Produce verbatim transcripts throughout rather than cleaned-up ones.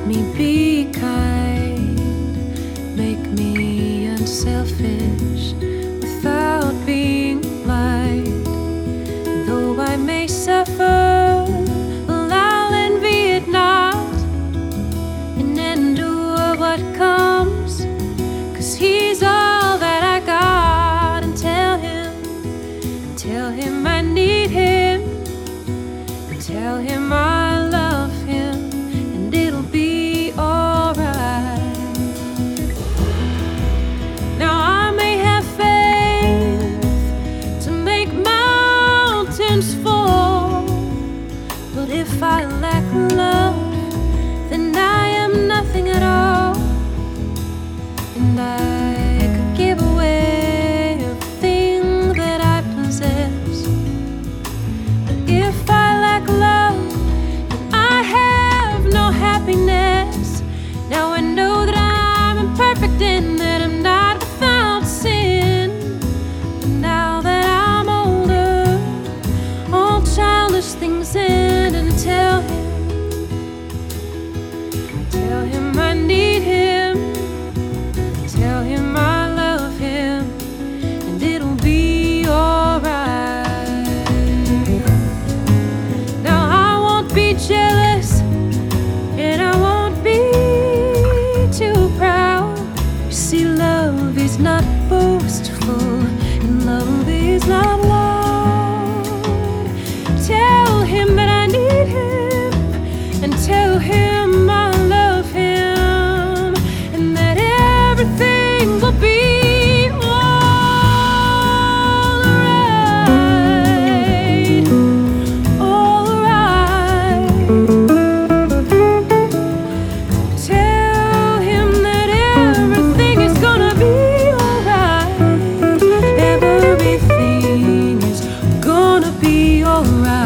me be kind, make me unselfish without being blind. Though I may suffer, well, I'll envy it not and endure what comes, 'cause he's all that I got. And tell him, tell him I need him, and tell him I love him, and it'll be alright. Now I may have faith to make mountains fall, but if I lack love, then I am nothing at all. And I could give away everything that I possess, but if I lack love, then I have no happiness. Now I know that I'm imperfect and that I'm not without sin, but now that I'm older, all childish things end. And tell him, tell him I need him, tell him I love him, and it'll be alright. Now I won't be jealous, and I won't be too proud. You see, love is not boastful, and love is not loud. Tell him that I need him, and tell him I love him, and that everything will be alright, alright. Tell him that everything is gonna be alright. Everything is gonna be alright.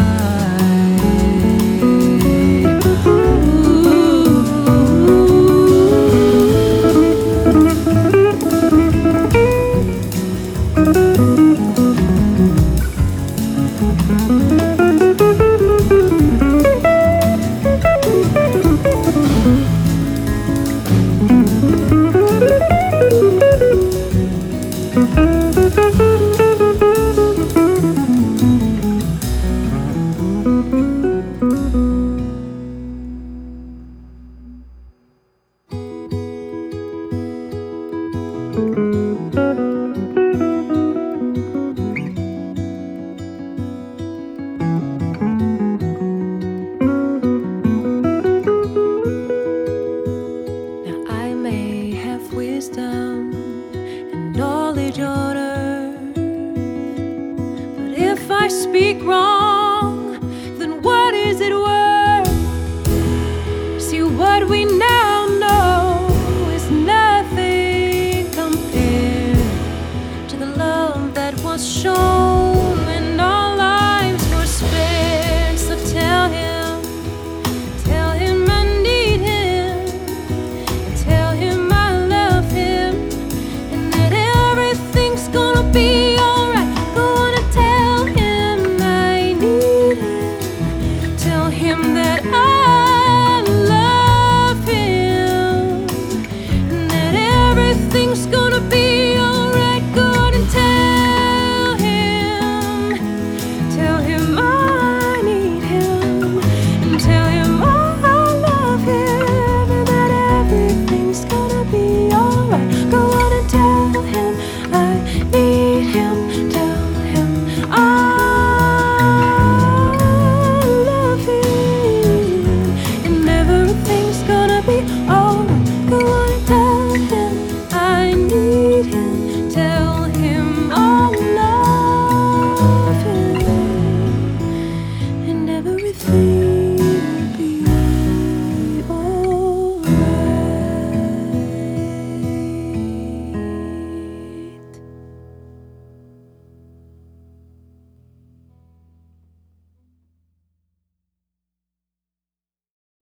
Now I may have wisdom and knowledge on earth, but if I speak wrong, then what is it worth? See, what we know